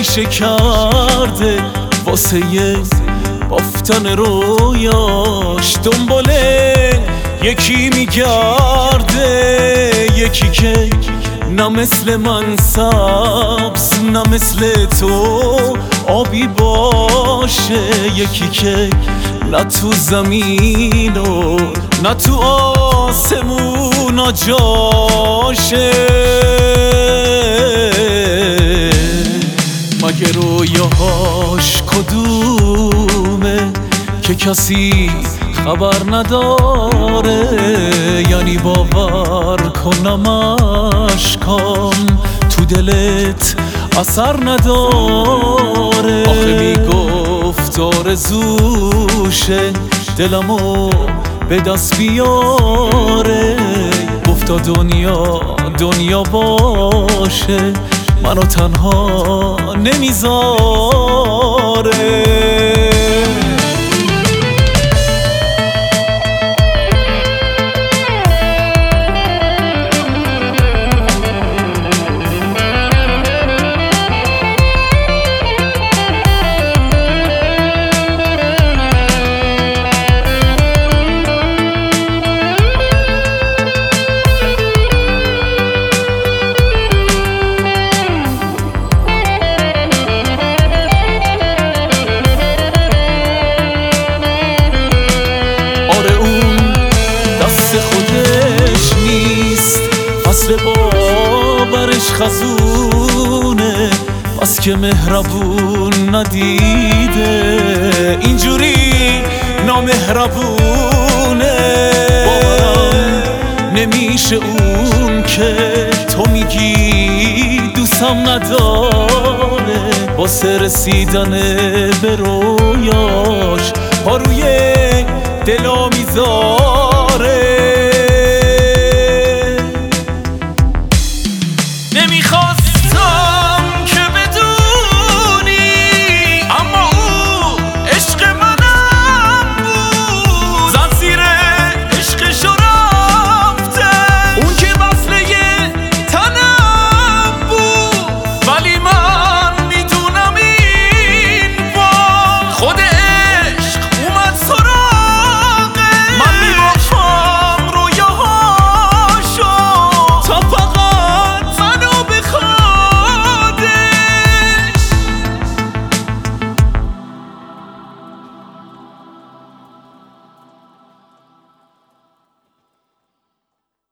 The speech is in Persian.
نشه کرده واسه بافتن رویاش دنباله یکی میگرده، یکی که نه مثل من سبز نه مثل تو آبی باشه، یکی که نه تو زمین و نه تو آسمون جاشه. مگه رویاهاش کدومه که کسی خبر نداره؟ یعنی باور کنم اشکام تو دلت اثر نداره؟ آخه میگفت آرزوشه دلمو به دست بیاره، گفتا دنیا باشه منو تنها نمیذاره. فصل باورش خزونه بس که مهربون ندیده، اینجوری نامهربونه. باورم نمیشه اون که تو میگی دوستم نداره، واسه رسیدن به رویاش پا روی دلا میذاره.